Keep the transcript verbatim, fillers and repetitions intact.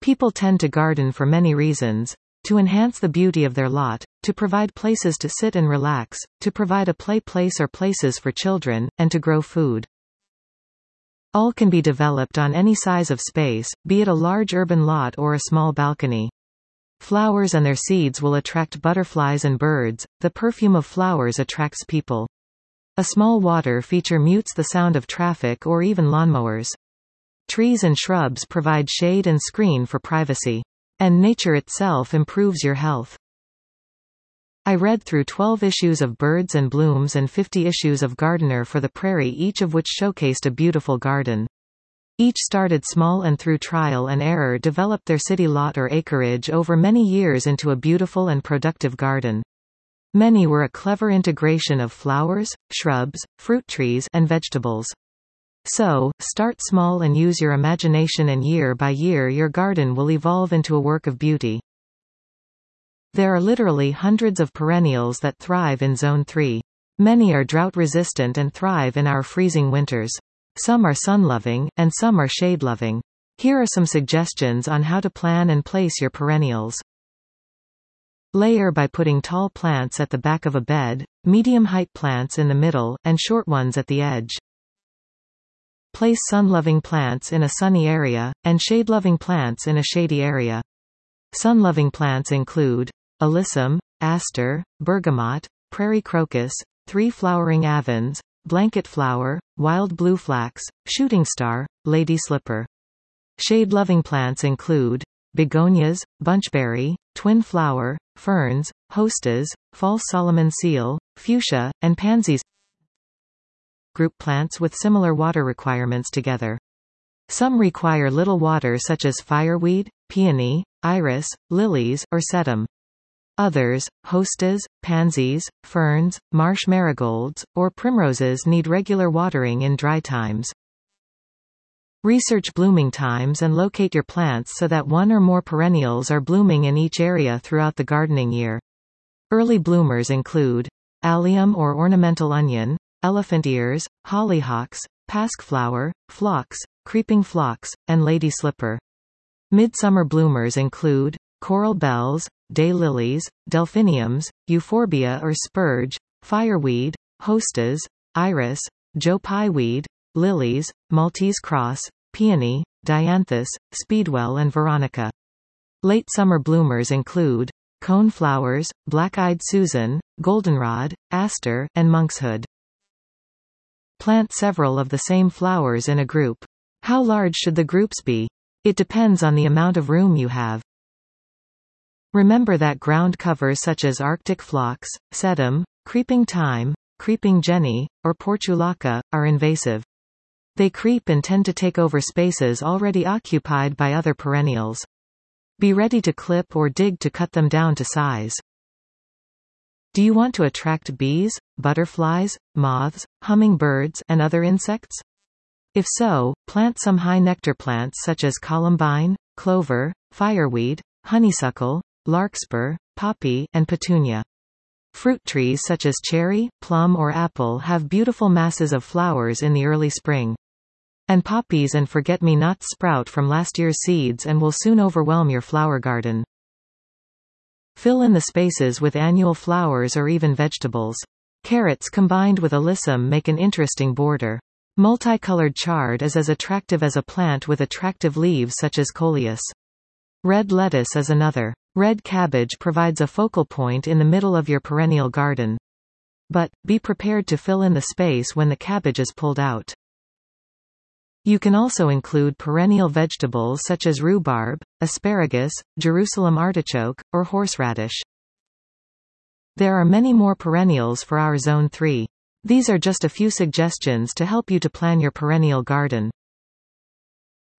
People tend to garden for many reasons: to enhance the beauty of their lot, to provide places to sit and relax, to provide a play place or places for children, and to grow food. All can be developed on any size of space, be it a large urban lot or a small balcony. Flowers and their seeds will attract butterflies and birds. The perfume of flowers attracts people. A small water feature mutes the sound of traffic or even lawnmowers. Trees and shrubs provide shade and screen for privacy. And nature itself improves your health. I read through twelve issues of Birds and Blooms and fifty issues of Gardener for the Prairie, each of which showcased a beautiful garden. Each started small and through trial and error developed their city lot or acreage over many years into a beautiful and productive garden. Many were a clever integration of flowers, shrubs, fruit trees, and vegetables. So, start small and use your imagination, and year by year your garden will evolve into a work of beauty. There are literally hundreds of perennials that thrive in Zone three. Many are drought-resistant and thrive in our freezing winters. Some are sun-loving, and some are shade-loving. Here are some suggestions on how to plan and place your perennials. Layer by putting tall plants at the back of a bed, medium-height plants in the middle, and short ones at the edge. Place sun-loving plants in a sunny area, and shade-loving plants in a shady area. Sun-loving plants include alyssum, aster, bergamot, prairie crocus, three-flowering avens, blanket flower, wild blue flax, shooting star, lady slipper. Shade-loving plants include begonias, bunchberry, twin flower, ferns, hostas, false Solomon seal, fuchsia, and pansies. Group plants with similar water requirements together. Some require little water, such as fireweed, peony, iris, lilies, or sedum. Others, hostas, pansies, ferns, marsh marigolds, or primroses, need regular watering in dry times. Research blooming times and locate your plants so that one or more perennials are blooming in each area throughout the gardening year. Early bloomers include allium or ornamental onion, elephant ears, hollyhocks, pasqueflower, phlox, creeping phlox, and lady slipper. Midsummer bloomers include coral bells, daylilies, delphiniums, euphorbia or spurge, fireweed, hostas, iris, joe pye weed, lilies, Maltese cross, peony, dianthus, speedwell, and veronica. Late summer bloomers include cone flowers, black-eyed Susan, goldenrod, aster, and monkshood. Plant several of the same flowers in a group. How large should the groups be? It depends on the amount of room you have. Remember that ground covers such as Arctic phlox, sedum, creeping thyme, creeping jenny, or portulaca, are invasive. They creep and tend to take over spaces already occupied by other perennials. Be ready to clip or dig to cut them down to size. Do you want to attract bees, butterflies, moths, hummingbirds, and other insects? If so, plant some high nectar plants such as columbine, clover, fireweed, honeysuckle, larkspur, poppy, and petunia. Fruit trees such as cherry, plum, or apple have beautiful masses of flowers in the early spring. And poppies and forget-me-nots sprout from last year's seeds and will soon overwhelm your flower garden. Fill in the spaces with annual flowers or even vegetables. Carrots combined with alyssum make an interesting border. Multicolored chard is as attractive as a plant with attractive leaves such as coleus. Red lettuce is another. Red cabbage provides a focal point in the middle of your perennial garden. But, be prepared to fill in the space when the cabbage is pulled out. You can also include perennial vegetables such as rhubarb, asparagus, Jerusalem artichoke, or horseradish. There are many more perennials for our Zone three. These are just a few suggestions to help you to plan your perennial garden.